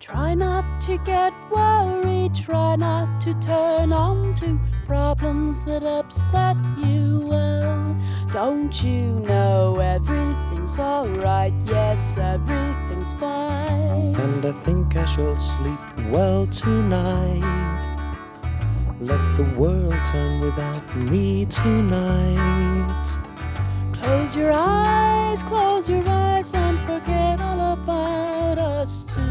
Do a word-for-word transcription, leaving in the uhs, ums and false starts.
Try not to get worried, try not to turn on to problems that upset you. Well, don't you know everything's alright? Yes, everything's fine. And I think I shall sleep well tonight. Let the world turn without me tonight. Close your eyes, close your eyes and forget all about us two.